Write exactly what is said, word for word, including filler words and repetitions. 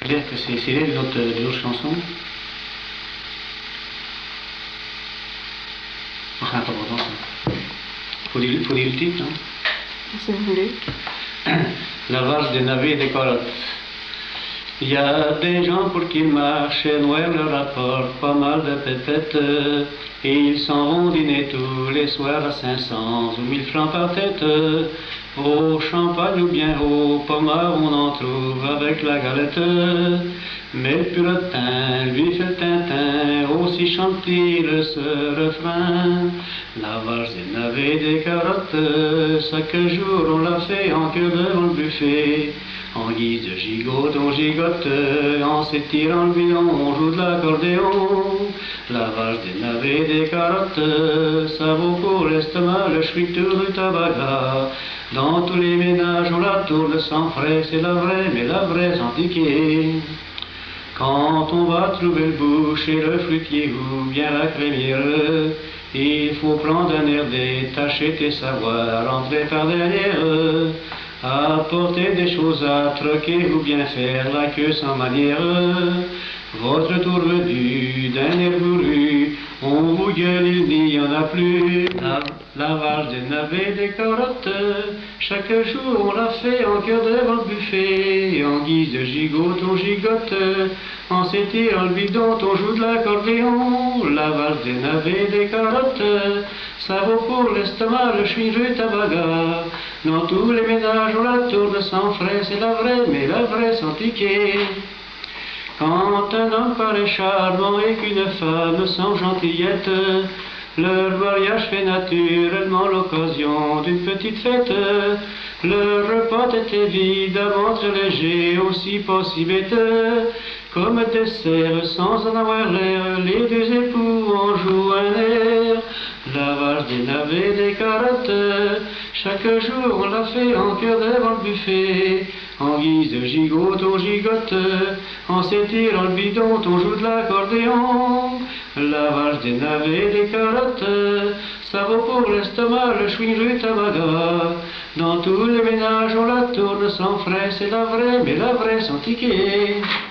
Dire que c'est tiré d'une autre, d'une autre chanson. Enfin, pas pourtant ça. Faut dire, faut dire le titre, hein. Si vous voulez. La valse des navets et des corottes. Il y a des gens pour qui le marché noir leur rapporte pas mal de pépettes, et ils s'en vont dîner tous les soirs à cinq cents ou mille francs par tête. Au champagne ou bien au pommard on en trouve avec la galette. Mais le puretin, lui fait le tintin, aussi chante-t-il ce refrain. La valse des navets et des carottes, chaque jour on l'a fait en queue devant le buffet. En guise de gigote, on gigote, en s'étirant le bidon, on joue de l'accordéon. La valse des navets et des carottes, ça vaut pour l'estomac le chouitou du tabac. Dans tous les ménages, on la tourne sans frais, c'est la vraie, mais la vraie sans ticket. Quand on va trouver le boucher, le fruitier ou bien la crémière, il faut prendre un air détaché et savoir entrer par derrière. Apporter des choses à troquer ou bien faire la queue sans manière. Votre tour venu d'un air voulu, on vous gueule, il n'y en a plus. La, la valse des navets et des carottes, chaque jour on l'a fait en cœur devant le buffet. En guise de gigote, on gigote, en s'étirant le bidon, on joue de l'accordéon. La valse des navets et des carottes, ça vaut pour l'estomac le chouineux tabaga. Dans tous les ménages on la tourne sans frais, c'est la vraie, mais la vraie sans ticket. Quand un homme paraît charmant et qu'une femme sans gentillette, leur mariage fait naturellement l'occasion d'une petite fête. Le repas est évidemment très léger, aussi pas si bête. Comme dessert, sans en avoir l'air, les deux époux en jouent un air. La valse des navets et des carottes, chaque jour on l'a fait en cœur devant le buffet. En guise de gigote, on gigote, en s'étirant le bidon, on joue de l'accordéon. La valse des navets et des carottes, ça vaut pour l'estomac le chouineux tabaga. Dans tous les ménages on la tourne sans frais, c'est la vraie, mais la vraie sans ticket.